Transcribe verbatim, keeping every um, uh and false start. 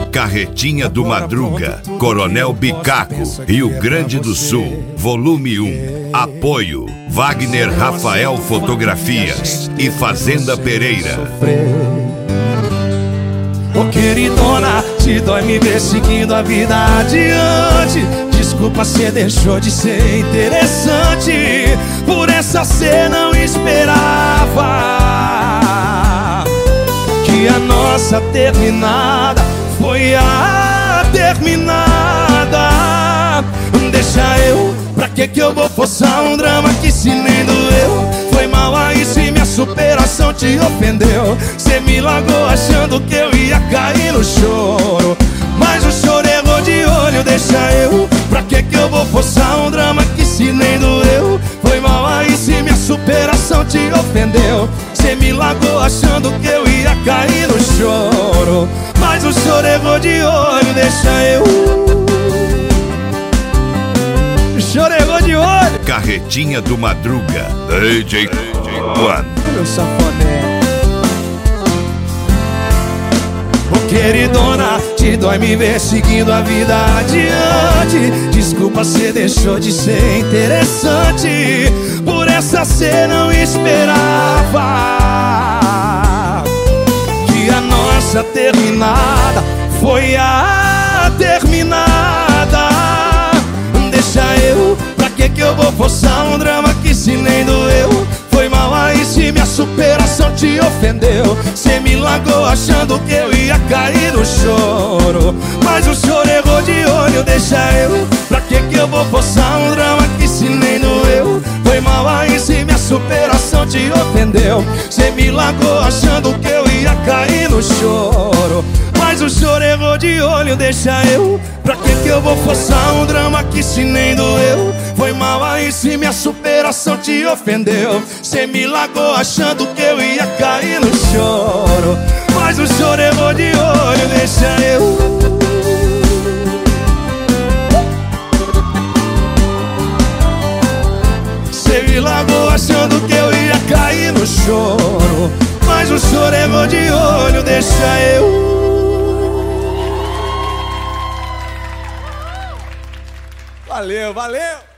Carretinha do Madruga, Coronel Bicaco, Rio Grande do Sul, volume um. Apoio Wagner Rafael Fotografias e Fazenda Pereira. Ô queridona, te dói me ver seguindo a vida adiante. Desculpa, cê deixou de ser interessante. Por essa cê não esperava que a nossa terminada foi a terminada. Deixa eu, pra que que eu vou forçar um drama que se nem doeu? Foi mal aí se minha superação te ofendeu. Cê me largou achando que eu ia cair no choro, mas o choro errou de olho. Deixa eu, pra que que eu vou forçar um drama que se nem doeu? Foi mal aí se minha superação te ofendeu. Cê me largou achando que eu ia cair no choro, mas o choro errou de olho. Deixa eu, chorou de olho. Carretinha do Madruga, D J Juan. Meu safoné. Ô queridona, te dói me ver seguindo a vida adiante. Desculpa, cê deixou de ser interessante. Por essa cê não esperava que a nossa terminada foi a terminada. Deixa eu, pra que que eu vou forçar um drama que se nem doeu? Foi mal aí se minha superação te ofendeu. Cê me largou achando que eu ia cair no choro, mas o choro errou de olho. Deixa eu, pra que que eu vou forçar um drama que se nem doeu? Foi mal aí se minha superação te ofendeu. Cê me largou achando que eu ia cair no choro, mas o choro errou de olho. Deixa eu, pra que que eu vou forçar um drama que se nem doeu? Foi mal aí se minha superação te ofendeu. Cê me largou achando que eu ia cair no choro, mas o choro errou de olho. Deixa eu, cê me largou achando que eu ia cair no choro, mas o choro errou de olho. Deixa eu. Valeu, valeu!